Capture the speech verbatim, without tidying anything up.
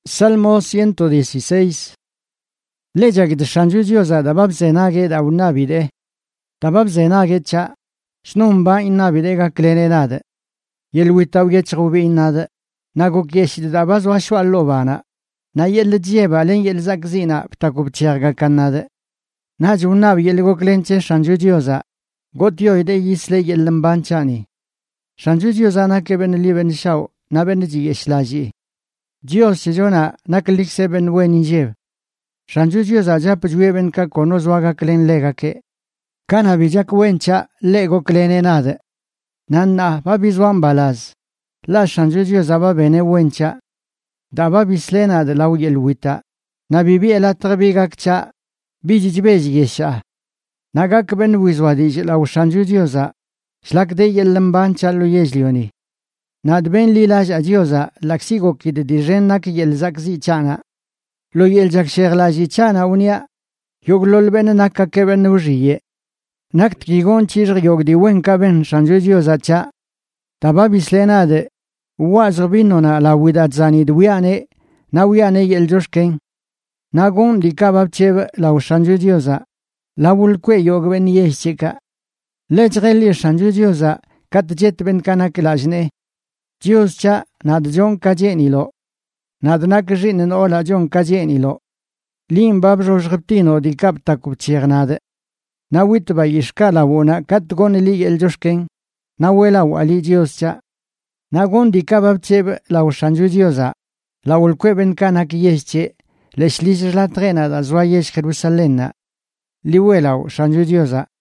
Salmo ciento dieciséis. Legea de Shanju Diosa da bab zenage da unabide. Da bab zenage cha. Snumba inabide ga klenenade. Yelwitaw yechrubi inade. Nago kyeshi da bazwa shwallobana. Na yel jieba len yel zakzina ptakub cherga kanade. Na junab yelgo klenche Shanju Diosa. Gotyo ide yisle yelmbanchani. Shanju Diosa na keben liben shaw. Na benji yeshlaji. Dios sejona naklik seben weninjev. Shanju Diosa jap jueben ka kono zwaga klen lega ke. Kana bijak wencha lego klenenade. Nanna babizwan balaz. La Shanju Diosa babene wencha. Da babislenade law yelwita. Na bibi elatrabigak cha. Bijijbeji yesha. Nagak ben wizwadij law Shanju Diosa. Shlakde yelmban chalo yezlioni. Nadben lilaj a Diosa laksigo kid dijen nak yel zakzi chana. Lo yel jak sherlaji chana unia. Yog lolben nakka keben ujiye. Nakt kigon chir yog di wenka ben Shanju Diosa cha. Tababislenade. Uwazrbinona la widat zanid wiane. Na wiane yel joshken. Nagon di kabab chev la Shanju Diosa. La wulkwe yog ben yeshika. Lejreli Shanju Diosa kat jet ben kanak lajne. Dios cha nad jon kajenilo. Nad nakjin ola jon kajenilo. Lim babjo jreptino di kapta kupchernade. Na witba yishkala wona kat gon li el joshken. Na wela wali Dios cha. Na gon di kabab cheb la Shanju Diosa. La ulkweben kanak yesche. Leshlish la trena da zwa yesh Jerusalem. Li wela Shanju Diosa.